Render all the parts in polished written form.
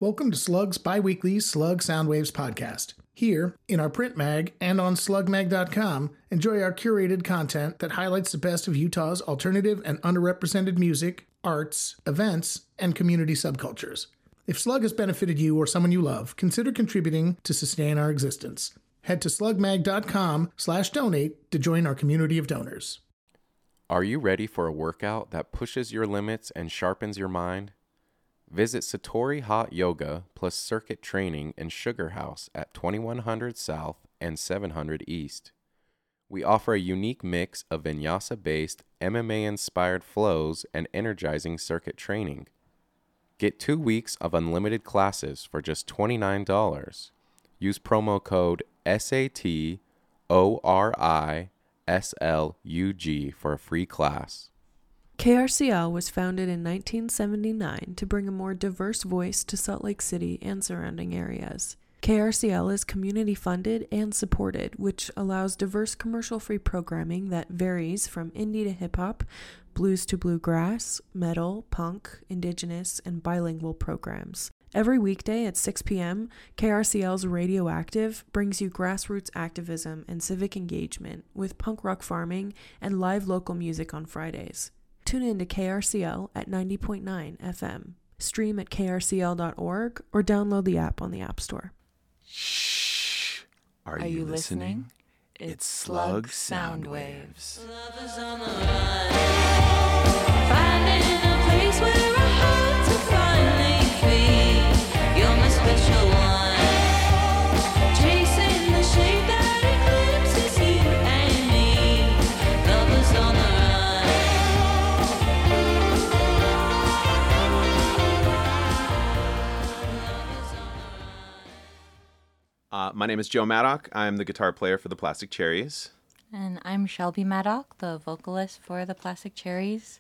Welcome to Slug's bi-weekly Slug Soundwaves podcast. Here, in our print mag and on slugmag.com, enjoy our curated content that highlights the best of Utah's alternative and underrepresented music, arts, events, and community subcultures. If Slug has benefited you or someone you love, consider contributing to sustain our existence. Head to slugmag.com/donate to join our community of donors. Are you ready for a workout that pushes your limits and sharpens your mind? Visit Satori Hot Yoga plus Circuit Training in Sugar House at 2100 South and 700 East. We offer a unique mix of vinyasa-based, MMA-inspired flows and energizing circuit training. Get 2 weeks of unlimited classes for just $29. Use promo code SATORISLUG for a free class. KRCL was founded in 1979 to bring a more diverse voice to Salt Lake City and surrounding areas. KRCL is community funded and supported, which allows diverse commercial-free programming that varies from indie to hip-hop, blues to bluegrass, metal, punk, indigenous, and bilingual programs. Every weekday at 6 p.m., KRCL's Radioactive brings you grassroots activism and civic engagement with punk rock farming and live local music on Fridays. Tune in to KRCL at 90.9 FM. Stream at krcl.org or download the app on the App Store. Shh. Are you listening? It's Slug Soundwaves. Love is on the run, finding a place where our hearts are finally free. You're my special one, chasing the shape that eclipses you and me. Love is on the run. My name is Joe Maddock. I'm the guitar player for the Plastic Cherries. And I'm Shelby Maddock, the vocalist for the Plastic Cherries.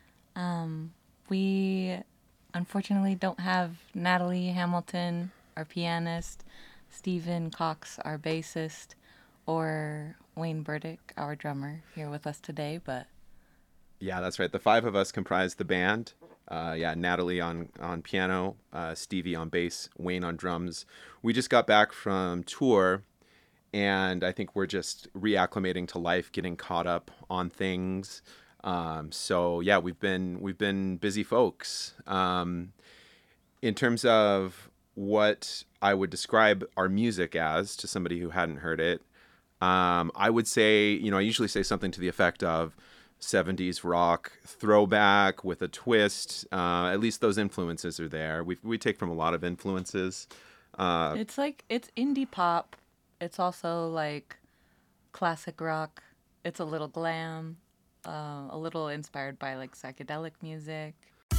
We unfortunately don't have Natalie Hamilton, our pianist, Stephen Cox, our bassist, or Wayne Burdick, our drummer, here with us today. But Yeah, that's right. The five of us comprise the band. Natalie on piano, Stevie on bass, Wayne on drums. We just got back from tour, and I think we're just reacclimating to life, getting caught up on things. We've been busy folks. In terms of what I would describe our music as to somebody who hadn't heard it, I would say, I usually say something to the effect of 70s rock throwback with a twist. At least those influences are there. We take from a lot of influences. it's indie pop. It's also like classic rock. It's a little glam, a little inspired by like psychedelic music.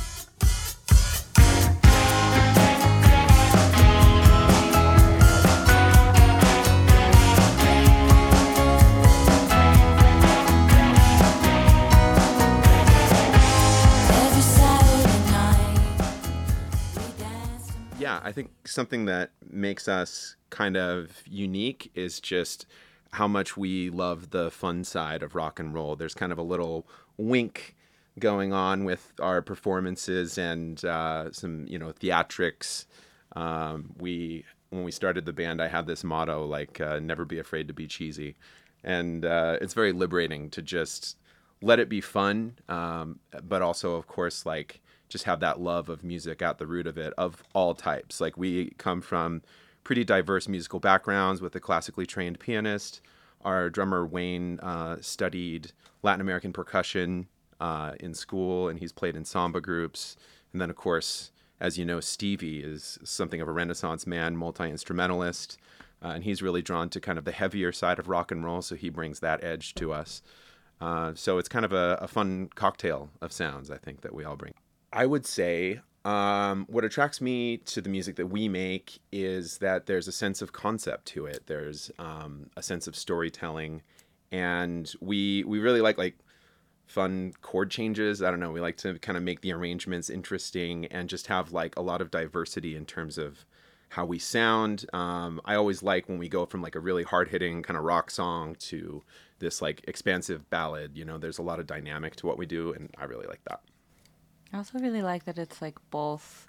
Yeah, I think something that makes us kind of unique is just how much we love the fun side of rock and roll. There's kind of a little wink going on with our performances and some, theatrics. When we started the band, I had this motto like never be afraid to be cheesy. And it's very liberating to just let it be fun, but also, of course, like just have that love of music at the root of it, of all types. Like we come from pretty diverse musical backgrounds with a classically trained pianist. Our drummer Wayne studied Latin American percussion in school, and he's played in samba groups. And then, of course, as you know, Stevie is something of a Renaissance man, multi-instrumentalist, and he's really drawn to kind of the heavier side of rock and roll, so he brings that edge to us. So it's kind of a fun cocktail of sounds, I think, that we all bring. I would say what attracts me to the music that we make is that there's a sense of concept to it. There's a sense of storytelling, and we really like fun chord changes. I don't know. We like to kind of make the arrangements interesting and just have like a lot of diversity in terms of how we sound. I always like when we go from like a really hard-hitting kind of rock song to this like expansive ballad. There's a lot of dynamic to what we do, and I really like that. I also really like that it's like both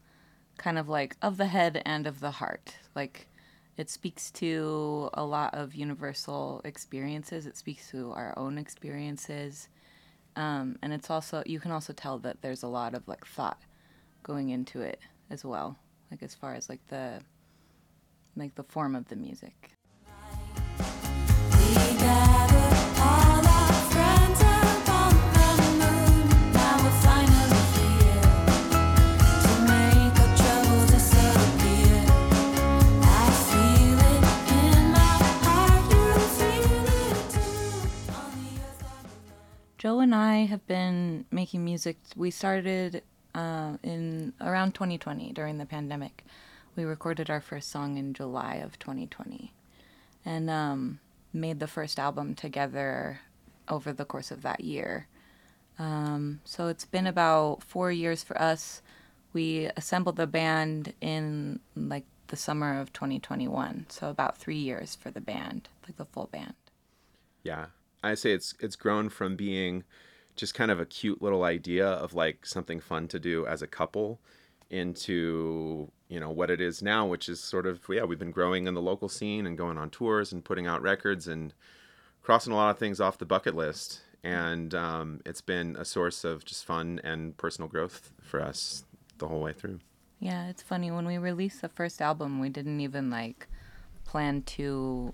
kind of like of the head and of the heart. Like it speaks to a lot of universal experiences. It speaks to our own experiences. And it's also, you can also tell that there's a lot of like thought going into it as well. Like as far as like the form of the music. We gathered all our friends upon the moon. Now we're finally here to make our troubles disappear. I feel it in my heart, you feel it too. On the earth I belong. Joe and I have been making music. We started in around 2020 during the pandemic. We recorded our first song in July of 2020 and made the first album together over the course of that year. So it's been about 4 years for us. We assembled the band in like the summer of 2021. So about 3 years for the band, like the full band. Yeah, I say it's grown from being just kind of a cute little idea of like something fun to do as a couple into, you know, what it is now, which is sort of, yeah, we've been growing in the local scene and going on tours and putting out records and crossing a lot of things off the bucket list. And it's been a source of just fun and personal growth for us the whole way through. Yeah, it's funny. When we released the first album, we didn't even like plan to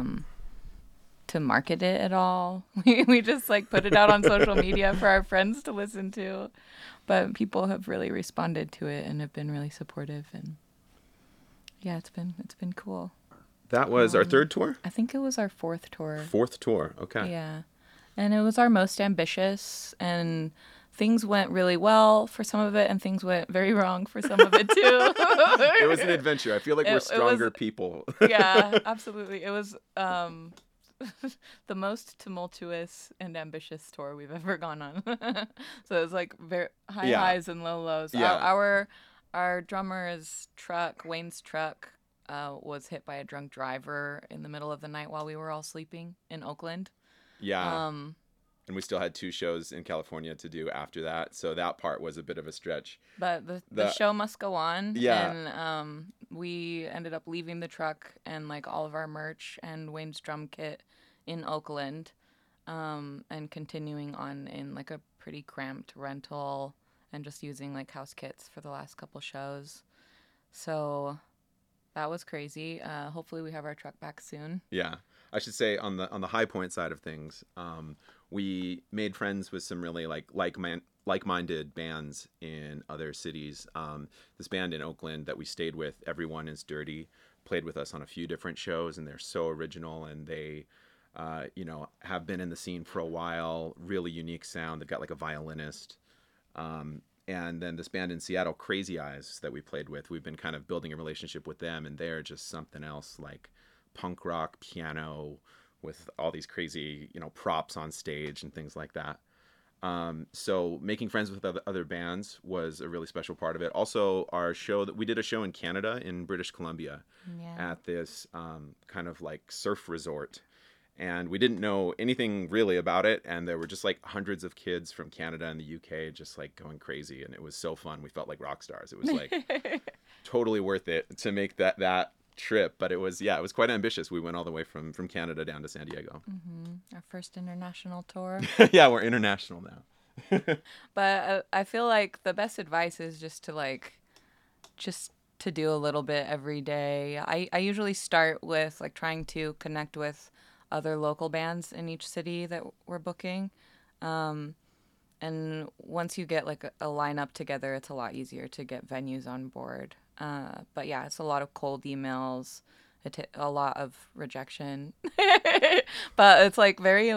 market it at all. We just like put it out on social media for our friends to listen to. But people have really responded to it and have been really supportive, and yeah, it's been cool. That was our third tour? I think it was our fourth tour. Fourth tour, okay. Yeah. And it was our most ambitious, and things went really well for some of it, and things went very wrong for some of it too. It was an adventure. I feel like we're stronger people. Yeah, absolutely. It was the most tumultuous and ambitious tour we've ever gone on. So it was like very high highs and low lows. Yeah. Our drummer's truck, Wayne's truck, was hit by a drunk driver in the middle of the night while we were all sleeping in Oakland. Yeah. And we still had 2 shows in California to do after that. So that part was a bit of a stretch. But the show must go on. Yeah. And we ended up leaving the truck and like all of our merch and Wayne's drum kit in Oakland, and continuing on in like a pretty cramped rental and just using like house kits for the last couple shows. So that was crazy. Hopefully we have our truck back soon. Yeah. I should say on the high point side of things, we made friends with some really like-minded bands in other cities. This band in Oakland that we stayed with, Everyone is Dirty, played with us on a few different shows, and they're so original, and they have been in the scene for a while. Really unique sound. They've got like a violinist. And then this band in Seattle, Crazy Eyes, that we played with, we've been kind of building a relationship with them, and they're just something else, like punk rock piano with all these crazy, props on stage and things like that. So making friends with other bands was a really special part of it. Also, we did a show in Canada, in British Columbia, at this kind of like surf resort. And we didn't know anything really about it. And there were just like hundreds of kids from Canada and the UK just like going crazy. And it was so fun. We felt like rock stars. It was like totally worth it to make that trip. But it was quite ambitious. We went all the way from Canada down to San Diego. Mm-hmm. Our first international tour. Yeah, we're international now. But I feel like the best advice is just to do a little bit every day. I usually start with like trying to connect with other local bands in each city that we're booking. And once you get like a lineup together, it's a lot easier to get venues on board. But yeah, it's a lot of cold emails, a lot of rejection, but it's like very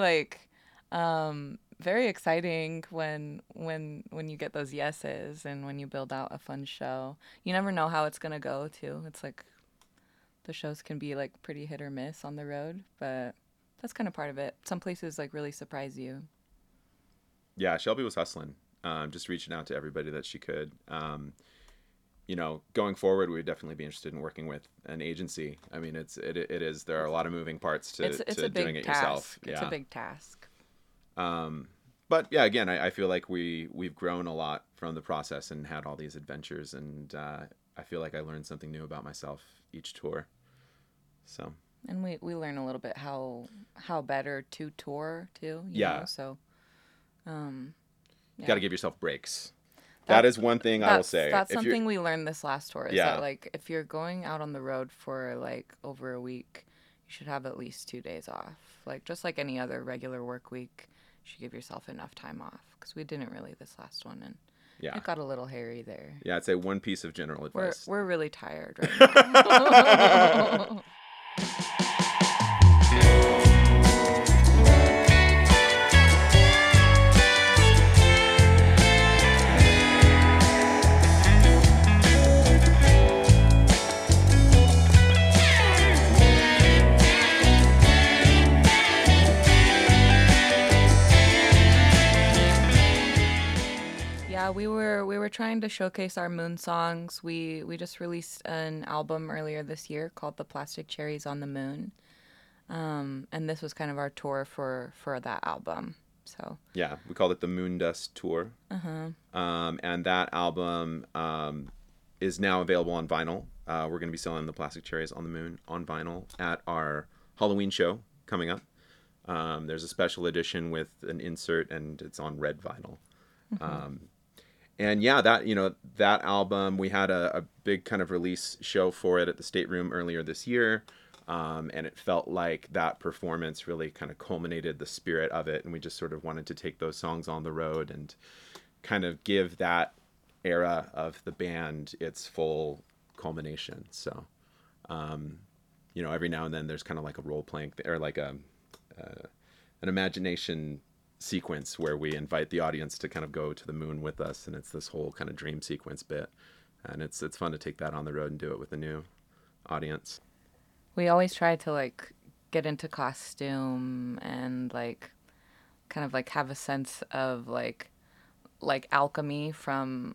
exciting when you get those yeses and when you build out a fun show. You never know how it's gonna go too. It's like the shows can be like pretty hit or miss on the road, but that's kind of part of it. Some places like really surprise you. Yeah, Shelby was hustling, just reaching out to everybody that she could. Going forward, we would definitely be interested in working with an agency. I mean, it is. There are a lot of moving parts to doing it yourself. It's a big task. But yeah, again, I feel like we've grown a lot from the process and had all these adventures, and I feel like I learned something new about myself each tour. So And we learn a little bit how better to tour too. You Yeah. know? So you got to give yourself breaks. That- That is one thing I will say. That's If you're- something we learned this last tour. Is Yeah. that like if you're going out on the road for like over a week, you should have at least 2 days off. Like just like any other regular work week, you should give yourself enough time off. Because we didn't really this last one, and Yeah. it got a little hairy there. Yeah, I'd say one piece of general advice. We're really tired right now. Yeah, we were trying to showcase our Moon songs. We just released an album earlier this year called The Plastic Cherries on the Moon. And this was kind of our tour for that album. So Yeah, we called it the Moon Dust Tour. And that album is now available on vinyl. We're going to be selling the Plastic Cherries on the Moon on vinyl at our Halloween show coming up. There's a special edition with an insert, and it's on red vinyl. And yeah, that album, we had a big kind of release show for it at the State Room earlier this year. And it felt like that performance really kind of culminated the spirit of it. And we just sort of wanted to take those songs on the road and kind of give that era of the band its full culmination. So, every now and then there's kind of like a role playing or like an imagination sequence where we invite the audience to kind of go to the moon with us, and it's this whole kind of dream sequence bit, and it's fun to take that on the road and do it with a new audience. we always try to like get into costume and like kind of like have a sense of like alchemy from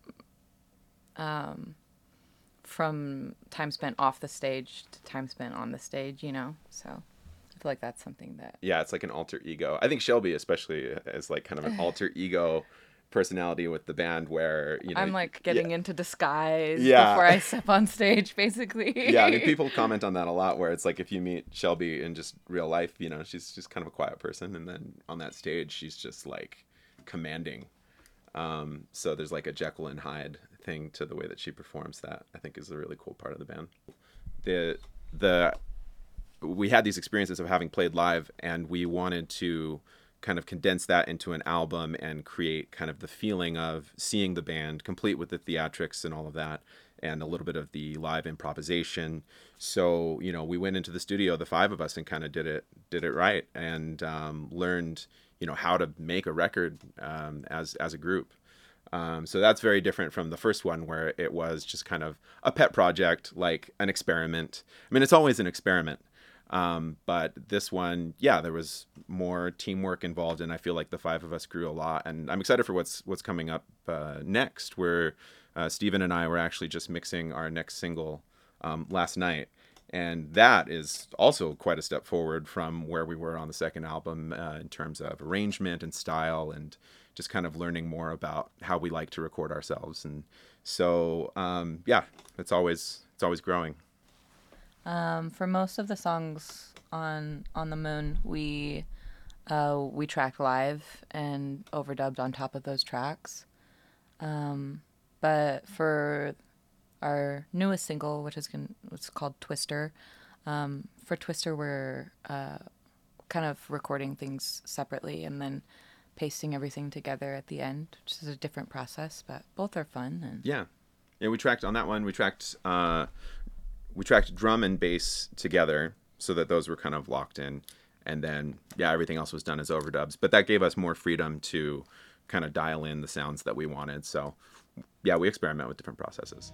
time spent off the stage to time spent on the stage, so I feel like that's something that Yeah, it's like an alter ego. I think Shelby especially is like kind of an alter ego personality with the band where, I'm like getting into disguise Yeah. before I step on stage, basically. Yeah, I mean, people comment on that a lot, where it's like if you meet Shelby in just real life, she's just kind of a quiet person, and then on that stage, she's just like commanding. So there's like a Jekyll and Hyde thing to the way that she performs that I think is a really cool part of the band. We had these experiences of having played live, and we wanted to kind of condense that into an album and create kind of the feeling of seeing the band complete with the theatrics and all of that, and a little bit of the live improvisation. So, we went into the studio, the five of us, and kind of did it right, and learned, how to make a record as a group. So that's very different from the first one, where it was just kind of a pet project, like an experiment. I mean, it's always an experiment. But this one, yeah, there was more teamwork involved, and I feel like the five of us grew a lot. And I'm excited for what's coming up next, where Steven and I were actually just mixing our next single last night. And that is also quite a step forward from where we were on the second album in terms of arrangement and style, and just kind of learning more about how we like to record ourselves. And so, yeah, it's always growing. For most of the songs on the Moon, we tracked live and overdubbed on top of those tracks. But for our newest single, which is it's called Twister, for Twister we're kind of recording things separately and then pasting everything together at the end, which is a different process, but both are fun. And Yeah, we tracked on that one. We tracked drum and bass together so that those were kind of locked in, and then everything else was done as overdubs. But that gave us more freedom to kind of dial in the sounds that we wanted. So yeah, we experiment with different processes.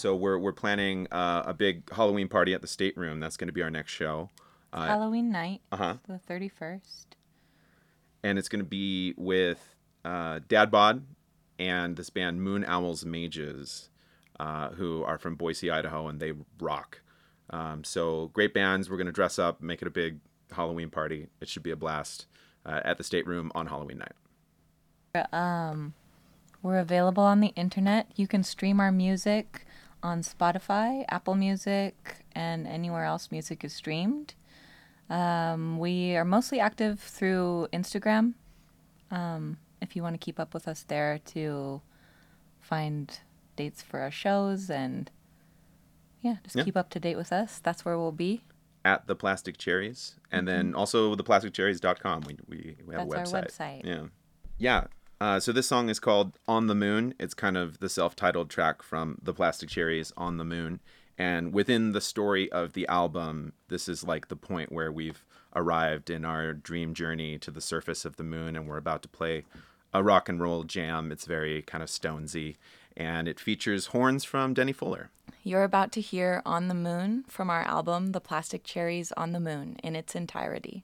So we're planning a big Halloween party at the Stateroom. That's going to be our next show. Halloween night, Uh-huh. the 31st. And it's going to be with Dad Bod and this band Moon Owls Mages, who are from Boise, Idaho, and they rock. So great bands. We're going to dress up, make it a big Halloween party. It should be a blast at the Stateroom on Halloween night. We're available on the internet. You can stream our music on Spotify, Apple Music, and anywhere else music is streamed. We are mostly active through Instagram. If you want to keep up with us there to find dates for our shows and keep up to date with us. That's where we'll be. At the Plastic Cherries, and then also theplasticcherries.com. We have That's a website. our website. Yeah. So this song is called On the Moon. It's kind of the self-titled track from the Plastic Cherries, On the Moon. And within the story of the album, this is like the point where we've arrived in our dream journey to the surface of the moon, and we're about to play a rock and roll jam. It's very kind of Stonesy, and it features horns from Denny Fuller. You're about to hear On the Moon from our album, The Plastic Cherries on the Moon, in its entirety.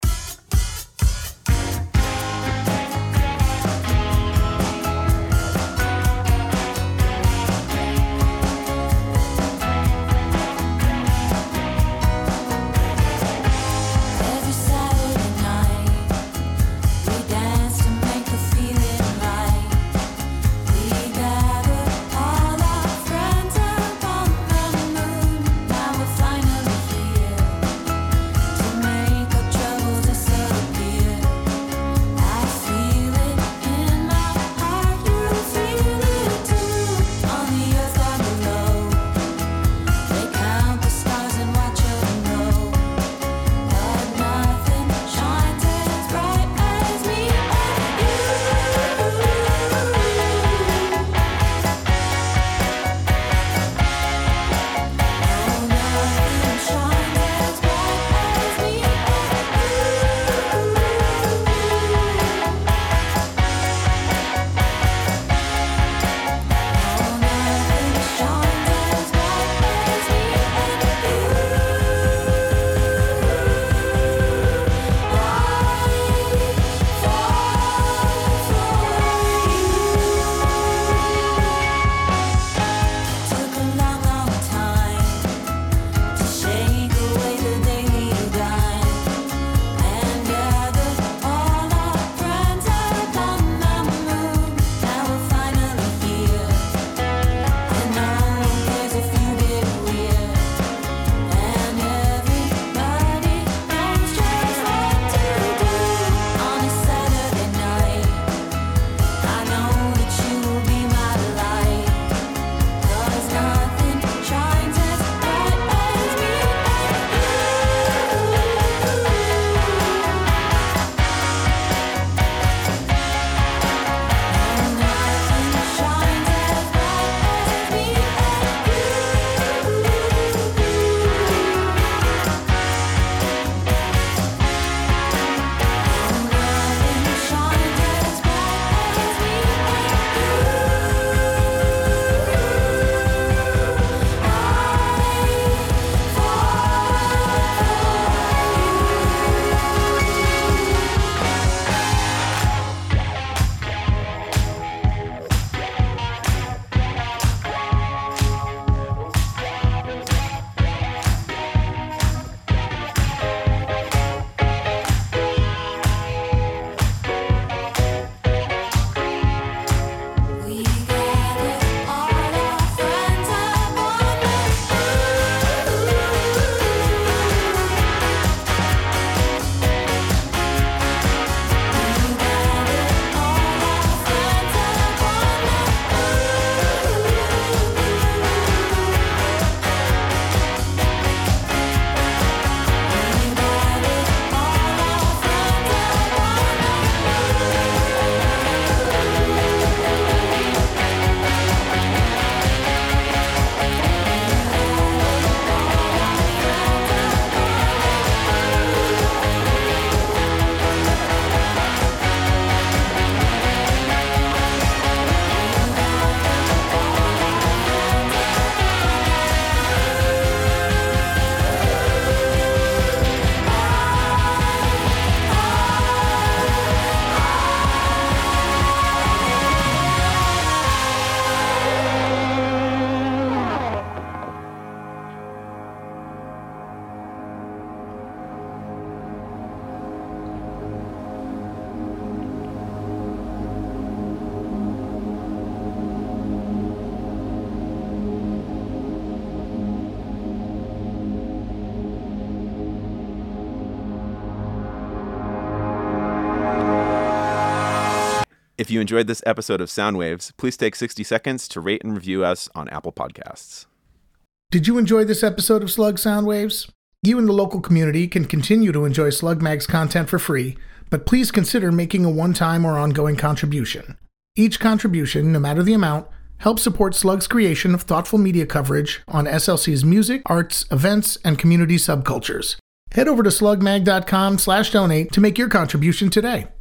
Every Saturday night, we dance to make the feeling right. We gather all our friends up on the moon. Now we're finally here to make our If you enjoyed this episode of Soundwaves, please take 60 seconds to rate and review us on Apple Podcasts. Did you enjoy this episode of Slug Soundwaves? You and the local community can continue to enjoy Slug Mag's content for free, but please consider making a one-time or ongoing contribution. Each contribution, no matter the amount, helps support Slug's creation of thoughtful media coverage on SLC's music, arts, events, and community subcultures. Head over to slugmag.com/donate to make your contribution today.